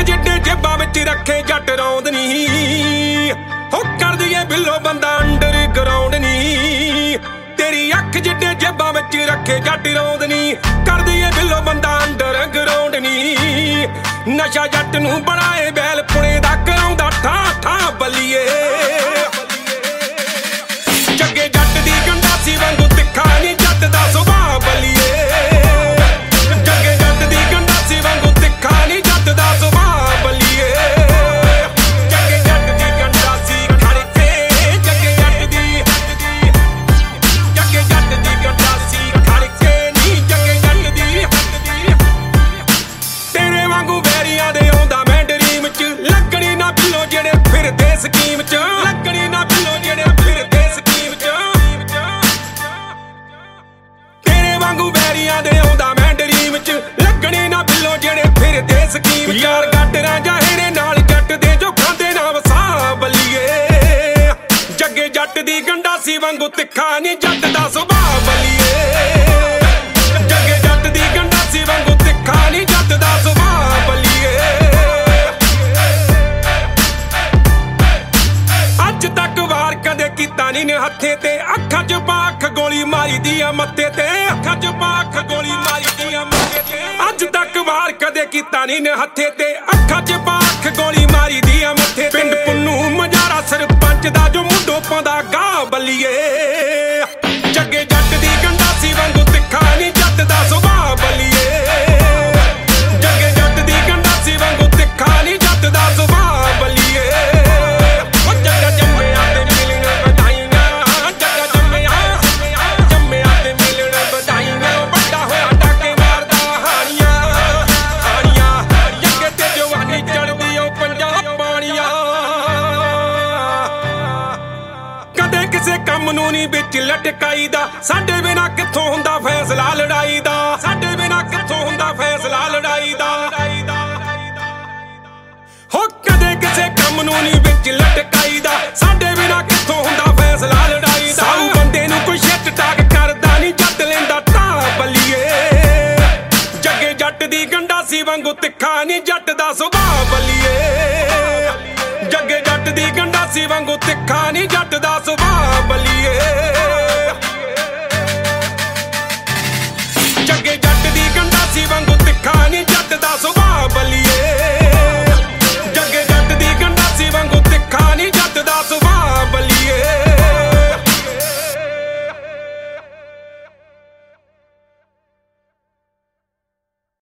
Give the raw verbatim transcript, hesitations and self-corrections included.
ਜਿੱਡੇ ਜੇਬਾਂ ਵਿੱਚ ਰੱਖੇ ਜੱਟ ਰੌਂਦ ਨੀ ਹੋ ਕਰ ਦਈਏ ਬਿੱਲੋ ਬੰਦਾ ਅੰਡਰਗਰਾਉਂਡ ਨੀ ਤੇਰੀ ਅੱਖ ਜਿੱਡੇ ਜੇਬਾਂ ਵਿੱਚ ਰੱਖੇ ਜੱਟ ਰੌਂਦ ਨੀ ਕਰ ਦਈਏ ਬਿੱਲੋ ਬੰਦਾ ਅੰਡਰਗਰਾਉਂਡ ਨੀ ਨਸ਼ਾ ਜੱਟ ਨੂੰ ਬਣਾਏ ਬੈਲ ਪੁਣੇ ਦਾ ਕਰਾਉਂਦਾ ਠਾਂ ਠਾਂ ਬੱਲੀਏ ਜੱਗੇ ਜੱਟ ਦੀ ਗੰਡਾਸੀ ਵਾਂਗੂ ਤਿੱਖਾ ਨੀ ਜੱਟ ਦਾ ਸੁਭਾਅ ਬੱਲੀਏ ਜੱਗੇ ਜੱਟ ਦੀ ਗੰਡਾਸੀ ਵਾਂਗੂ ਤਿੱਖਾ ਨੀ ਜੱਟ ਦਾ ਸੁਭਾਅ ਬੱਲੀਏ ਜੱਗੇ ਜੱਟ ਦੀ ਗੰਡਾਸੀ ਖੜ ਕੇ ਜੱਗੇ ਜੱਟ ਦੀ ਜੱਗੇ ਜੱਟ ਦੀ ਗੰਡਾਸੀ ਖੜ ਕੇ ਨੀ ਜੱਗੇ ਜੱਟ ਦੀ ਤੇਰੇ ਵਾਂਗੂ ਵੈਰੀਆਂ ਦੇ ਆਉਂਦਾ ਮੈਂ ਡਰੀਮ ਚ ਲੱਗਣੀ ਨਾ ਬਿੱਲੋ ਜਿਹੜੇ ਫਿਰਦੇ ਸਕੀਮ ਚ ਲੱਗਣੀ ਨਾ ਬਿੱਲੋ ਜਿਹੜੇ ਫਿਰਦੇ ਸਕੀਮ ਚ ਤੇਰੇ ਵਾਂਗੂ ਵੈਰੀਆਂ ਦੇ ਆਉਂਦਾ ਮੈਂ ਡਰੀਮ ਚ ਲੱਗਣੀ ਨਾ ਬਿੱਲੋ ਜਿਹੜੇ ਫਿਰਦੇ ਸਕੀਮ ਚ ਯਾਰ ਗਾਟਰਾਂ ਜਾਹਰੇ ਨਾਲ ਜੱਟ ਦੇ ਜੋ ਖਾਂਦੇ ਨਾ ਵਸਾ ਬੱਲੀਏ ਜੱਗੇ ਜੱਟ ਦੀ ਗੰਡਾਸੀ ਵਾਂਗੂ ਤਿੱਖਾ ਨੀ ਜੱਟ ਦਾ ਸੁਭਾਅ ਬੱਲੀਏ ਜੱਗੇ ਜੱਟ ਦੀ ਗੰਡਾਸੀ ਵਾਂਗੂ ਤਿੱਖਾ ਨੀ ਜੱਟ ਦਾ ਸੁਭਾਅ ਬੱਲੀਏ ਅੱਜ ਤੱਕ ਵਾਰ ਕਦੇ ਕੀਤਾ ਨੀ ਨੇ ਹੱਥੇ ਤੇ ਅੱਖਾਂ ਚ ਪਾਖ ਗੋਲੀ ਮਾਰੀ ਦੀ ਆ ਮੱਥੇ ਤੇ ਅੱਖਾਂ ਚ ਪਾਖ ਗੋਲੀ ਮਾਰੀ ਦੀ ਆ ਮੱਥੇ ਤੇ ਅੱਜ ਤੱਕ ਵਾਰ ਕਦੇ ਕੀਤਾ ਨੀ ਨੇ ਹੱਥੇ ਤੇ ਅੱਖਾਂ ਚ ਪਾਖ ਗੋਲੀ ਮਾਰੀ ਦੀ ਆ ਮੱਥੇ ਤੇ ਪਿੰਡ ਪੁੰਨੂ ਮਜਾਰਾ ਸਰਪੰਚ ਦਾ ਜੋ ਮੁੰਡੋ ਪਾਉਂਦਾ ਗਾਹ ਬੱਲੀਏ ਜੱਗੇ ਜੱਟ ਦੀ ਗੰਡਾਸੀ ਵਾਂਗੂ ਤਿੱਖਾ ਨੀ ਜੱਟ ਦਾ ਸੁਭਾਅ ਬੱਲੀਏ ਜੱਗੇ ਜੱਟ ਦੀ ਗੰਡਾਸੀ ਵਾਂਗੂ ਤਿੱਖਾ ਨੀ ਜੱਟ ਦਾ ਸੁਭਾਅ ਬੱਲੀਏ ਕੰਮ ਨੂੰ ਨੀ ਵਿੱਚ ਲਟਕਾਈ ਦਾ ਸਾਡੇ ਬਿਨਾ ਕਿੱਥੋਂ ਹੁੰਦਾ ਫੈਸਲਾ ਲੜਾਈ ਦਾ ਸਾਡੇ ਬਿਨਾ ਕਿੱਥੋਂ ਹੁੰਦਾ ਫੈਸਲਾ ਲੜਾਈ ਦਾ ਹੋ ਕਦੇ ਕਿਸੇ ਕੰਮ ਨੂੰ ਨੀ ਵਿੱਚ ਲਟਕਾਈ ਦਾ ਸਾਡੇ ਬਿਨਾ ਕਿੱਥੋਂ ਹੁੰਦਾ ਫੈਸਲਾ ਲੜਾਈ ਦਾ ਸਾਊ ਬੰਦੇ ਨੂੰ ਕੋਈ ਛਿੱਟ ਟਾਕ ਕਰਦਾ ਨੀ ਜੱਟ ਲੈਂਦਾ ਢਾਹ ਬੱਲੀਏ ਜੱਗੇ ਜੱਟ ਦੀ ਗੰਡਾਸੀ ਵਾਂਗੂ ਤਿੱਖਾ ਨੀ ਜੱਟ ਦਾ ਸੁਭਾਅ ਬੱਲੀਏ ਜੱਗੇ ਜੱਟ ਦੀ ਗੰਡਾਸੀ ਵਾਂਗੂ ਤਿੱਖਾ ਨੀ ਜੱਟ ਦਾ